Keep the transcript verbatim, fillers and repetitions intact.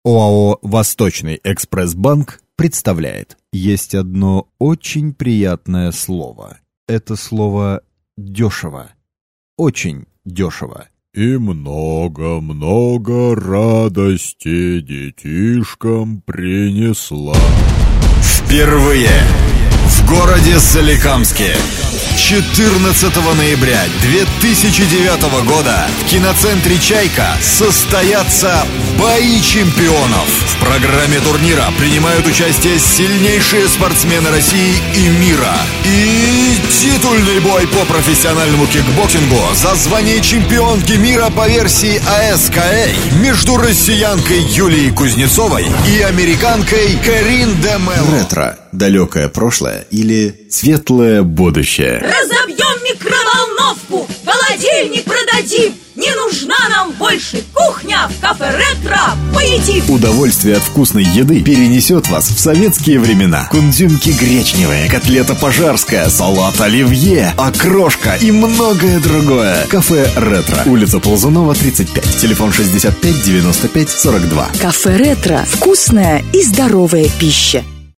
ОАО «Восточный экспресс-банк» представляет. Есть одно очень приятное слово. Это слово «дешево». Очень дешево. И много-много радости детишкам принесла. Впервые в городе Соликамске четырнадцатого ноября две тысячи девятого года в киноцентре «Чайка» состоятся бои чемпионов. В программе турнира принимают участие сильнейшие спортсмены России и мира. И титульный бой по профессиональному кикбоксингу за звание чемпионки мира по версии эй эс кей эй между россиянкой Юлией Кузнецовой и американкой Карин де Мелло. Ретро. Далекое прошлое или светлое будущее. Разобьем микроволновку, холодильник продадим. Не нужна нам больше кухня, в кафе «Ретро» поедим. Удовольствие от вкусной еды перенесет вас в советские времена. Кундзюмки гречневые, котлета пожарская, салат оливье, окрошка и многое другое. Кафе «Ретро». Улица Ползунова, тридцать пять. Телефон шестьдесят пять девяносто пять сорок два. Кафе «Ретро». Вкусная и здоровая пища.